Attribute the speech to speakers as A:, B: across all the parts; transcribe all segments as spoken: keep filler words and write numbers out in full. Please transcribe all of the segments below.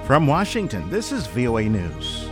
A: From Washington, this is V O A News.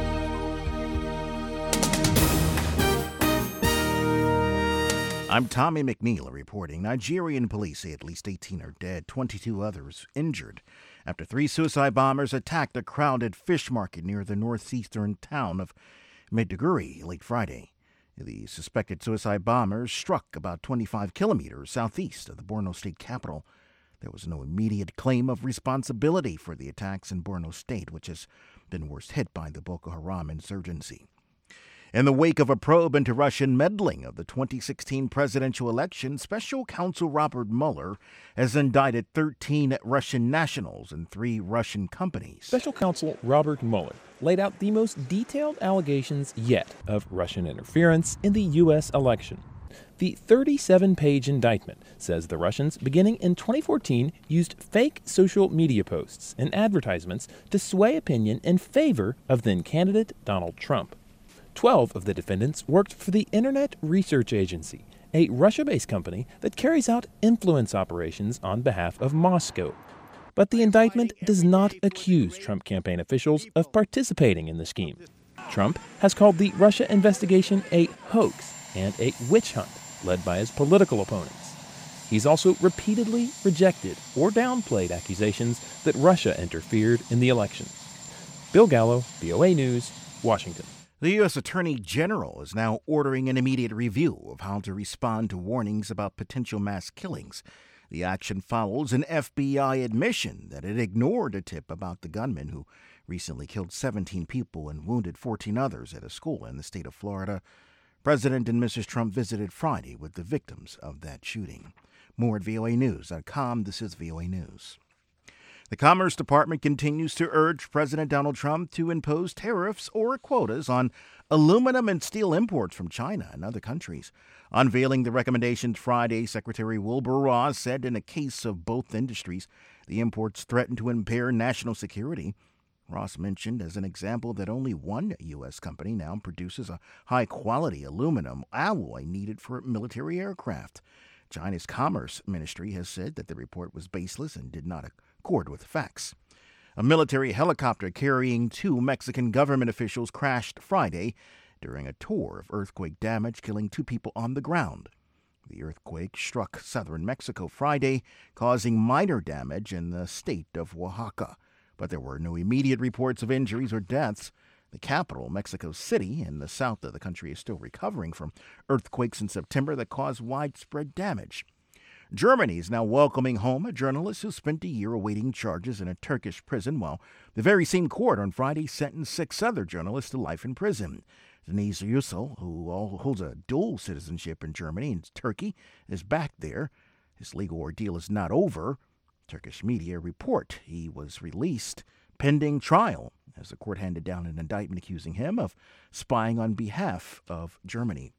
A: I'm Tommy McNeil reporting. Nigerian police say at least eighteen are dead, twenty-two others injured after three suicide bombers attacked a crowded fish market near the northeastern town of Maiduguri late Friday. The suspected suicide bombers struck about twenty-five kilometers southeast of the Borno state capital. There was no immediate claim of responsibility for the attacks in Borno State, which has been worst hit by the Boko Haram insurgency. In the wake of a probe into Russian meddling of the twenty sixteen presidential election, Special Counsel Robert Mueller has indicted thirteen Russian nationals and three Russian companies.
B: Special Counsel Robert Mueller laid out the most detailed allegations yet of Russian interference in the U S election. The thirty-seven page indictment says the Russians, beginning in twenty fourteen, used fake social media posts and advertisements to sway opinion in favor of then-candidate Donald Trump. Twelve of the defendants worked for the Internet Research Agency, a Russia-based company that carries out influence operations on behalf of Moscow. But the indictment does not accuse Trump campaign officials of participating in the scheme. Trump has called the Russia investigation a hoax and a witch hunt led by his political opponents. He's also repeatedly rejected or downplayed accusations that Russia interfered in the election. Bill Gallo, V O A News, Washington.
A: The U S Attorney General is now ordering an immediate review of how to respond to warnings about potential mass killings. The action follows an F B I admission that it ignored a tip about the gunman who recently killed seventeen people and wounded fourteen others at a school in the state of Florida. President and Missus Trump visited Friday with the victims of that shooting. More at V O A news dot com. This is V O A News. The Commerce Department continues to urge President Donald Trump to impose tariffs or quotas on aluminum and steel imports from China and other countries. Unveiling the recommendations Friday, Secretary Wilbur Ross said in a case of both industries, the imports threaten to impair national security. Ross mentioned as an example that only one U S company now produces a high-quality aluminum alloy needed for military aircraft. China's Commerce Ministry has said that the report was baseless and did not accord with facts. A military helicopter carrying two Mexican government officials crashed Friday during a tour of earthquake damage, killing two people on the ground. The earthquake struck southern Mexico Friday, causing minor damage in the state of Oaxaca. But there were no immediate reports of injuries or deaths. The capital, Mexico City, in the south of the country, is still recovering from earthquakes in September that caused widespread damage. Germany is now welcoming home a journalist who spent a year awaiting charges in a Turkish prison, while the very same court on Friday sentenced six other journalists to life in prison. Deniz Yücel, who holds a dual citizenship in Germany and Turkey, is back there. His legal ordeal is not over. Turkish media report he was released pending trial as the court handed down an indictment accusing him of spying on behalf of Germany.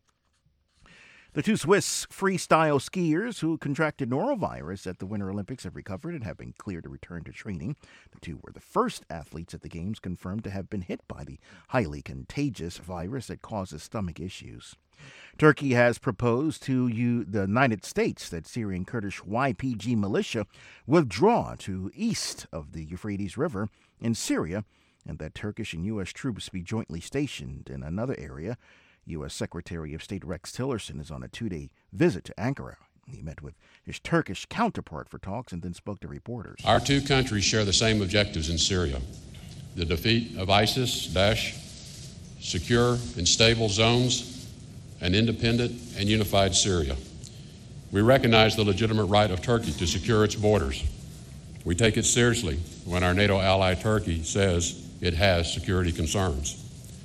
A: The two Swiss freestyle skiers who contracted norovirus at the Winter Olympics have recovered and have been cleared to return to training. The two were the first athletes at the Games confirmed to have been hit by the highly contagious virus that causes stomach issues. Turkey has proposed to you, the United States that Syrian Kurdish Y P G militia withdraw to east of the Euphrates River in Syria and that Turkish and U S troops be jointly stationed in another area. U S Secretary of State Rex Tillerson is on a two-day visit to Ankara. He met with his Turkish counterpart for talks and then spoke to reporters.
C: Our two countries share the same objectives in Syria: the defeat of ISIS, Daesh, secure and stable zones, an independent and unified Syria. We recognize the legitimate right of Turkey to secure its borders. We take it seriously when our NATO ally Turkey says it has security concerns.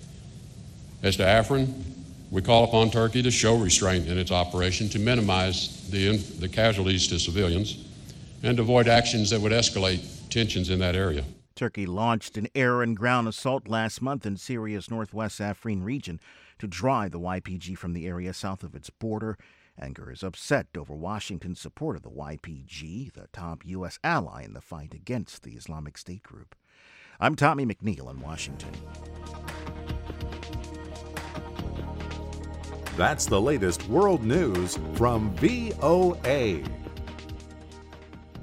C: As to Afrin, we call upon Turkey to show restraint in its operation to minimize the, the casualties to civilians and avoid actions that would escalate tensions in that area.
A: Turkey launched an air and ground assault last month in Syria's northwest Afrin region to drive the Y P G from the area south of its border. Ankara is upset over Washington's support of the Y P G, the top U S ally in the fight against the Islamic State group. I'm Tommy McNeil in Washington.
D: That's the latest world news from V O A.